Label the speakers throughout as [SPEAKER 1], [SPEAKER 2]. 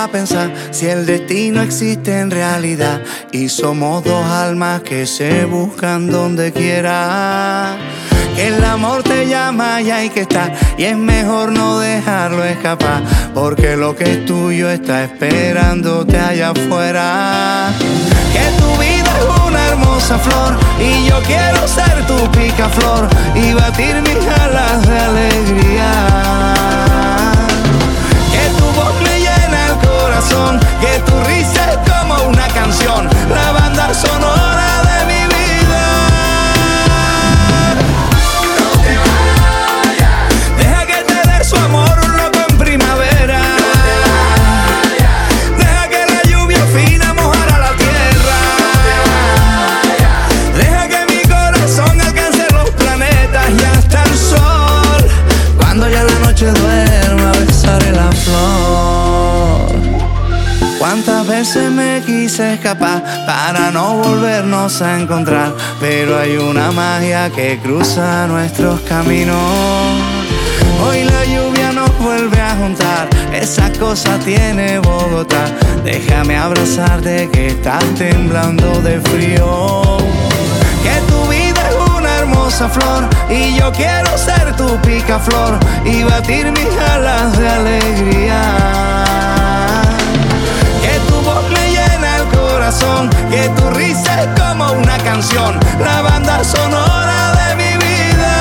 [SPEAKER 1] a pensar si el destino existe en realidad y somos dos almas que se buscan donde quiera. Que el amor te llama y hay que estar, y es mejor no dejarlo escapar, porque lo que es tuyo está esperándote allá afuera. Que tu vida es una hermosa flor y yo quiero ser tu picaflor y batir mis alas de alegría. Que tu voz me llena el corazón, que tu risa es como una canción, la banda sonora de mi vida. No te vayas, deja que te dé su amor un loco en primavera. No te vayas, deja que la lluvia fina mojara la tierra. No te vayas, deja que mi corazón alcance los planetas y hasta el sol. Cuando ya la noche duerma besaré la flor. Cuántas veces me quise escapar para no volvernos a encontrar, pero hay una magia que cruza nuestros caminos. Hoy la lluvia nos vuelve a juntar, esa cosa tiene Bogotá. Déjame abrazarte que estás temblando de frío. Que tu vida es una hermosa flor y yo quiero ser tu picaflor y batir mis alas de alegría. Que tu voz me llena el corazón, que tu risa es como una canción, la banda sonora de mi vida.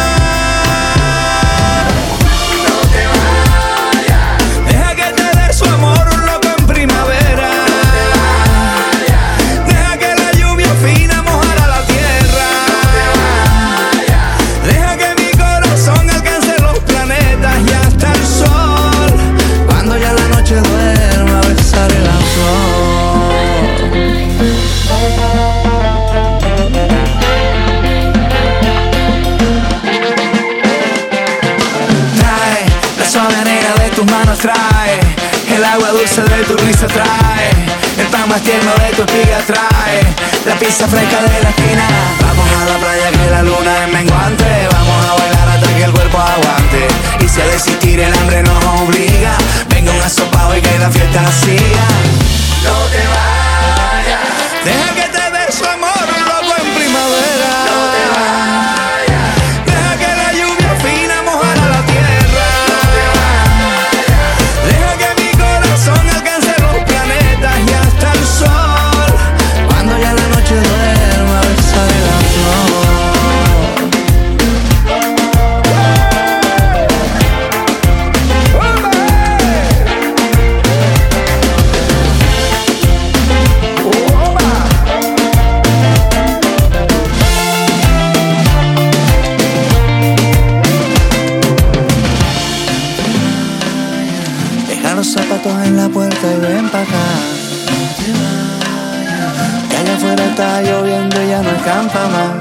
[SPEAKER 1] No te vayas, deja que te dé su amor un loco en primavera. No te vayas, deja que la lluvia fina mojara la tierra. No te vayas, deja que mi corazón alcance los planetas y hasta el sol. Cuando ya la noche duerma besaré la flor. Trae la suave arena de tus manos, trae el agua dulce de tu risa, trae el pan más tierno de tu espiga, trae la pizza fresca de la esquina. Vamos a la playa que la luna es menguante, vamos a bailar hasta que el cuerpo aguante, y si a desistir el hambre nos obliga, venga un asopao y que la fiesta siga. No te vayas, deja que te dé su amor un loco en primavera. No te vayas, deja que la lluvia fina mojara la tierra. No te vayas, deja que mi corazón alcance los planetas y hasta el sol. Cuando ya la noche duerma besaré la flor. Deja los zapatos en la puerta y ven pa' acá. Que allá afuera está lloviendo y ya no escampa más.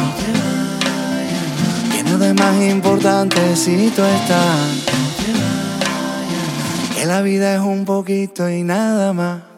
[SPEAKER 1] Que nada más importante si tú estás. Que la vida es un poquito y nada más.